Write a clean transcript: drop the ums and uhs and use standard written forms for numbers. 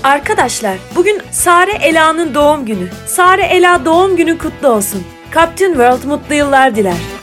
Arkadaşlar, bugün Sare Ela'nın doğum günü. Sare Ela doğum günü kutlu olsun. Captain World mutlu yıllar diler.